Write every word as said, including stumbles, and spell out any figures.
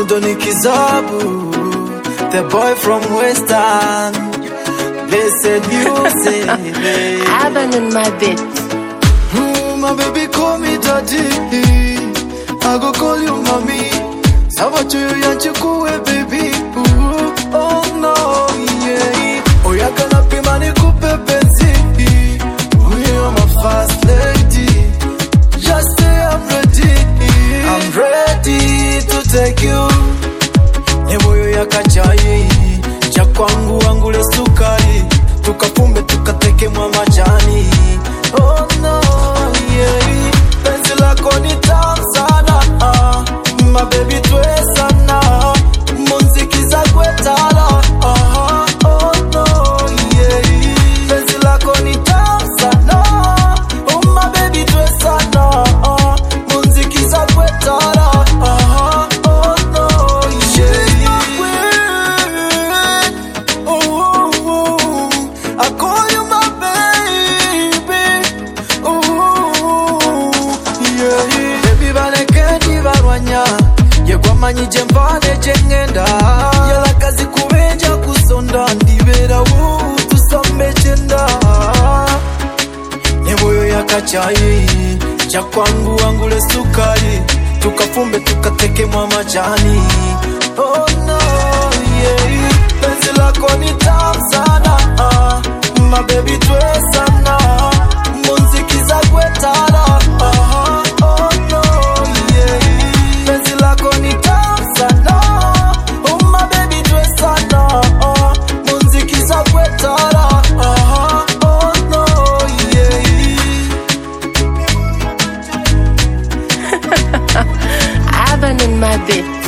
Doni Kizabu, the boy from Western. Blessed music. Aban in my bed. Mm, my baby call me daddy, I go call you mommy. Sabacho yanchukue baby. Ooh, oh no, yeah. Oh ya kana pima nikupe penzi. You're my first lady. Just say I'm ready. I'm ready to take you. Nemoyo ya kachai, cha kwangu wangu le sukari. Tukapumbe tukateke mwa majani. Oh no, yeah. Penzi lako ni tamu sana, uh. My baby twe sana. Muziki za kwetala, uh. Oh no, yeah. Penzi lako ni tamu sana. Oh my baby twe sana, uh. Muziki za kwetala, uh. Oh no, yeah. Oh, oh, oh. I call you my baby. Oh, yeah. Baby baleke barwanya. Yegwa manyi jembane jengenda. Yala kazi kubenja kusonda. Ndibera wu tusombe chenda. Nemoyo ya kachai, cha kwangu wangu le sukari. Tukafumbe tukateke mwa majani. Oh no, yeah. Penzi lako ni tamu sana, uh. My baby twe sana. Muziki za kwetala, uh. Oh no, yeah. Penzi lako ni tamu sana. Oh my baby twe sana, uh. Muziki za kwetala, uh. Oh no, yeah. Aban in my bed.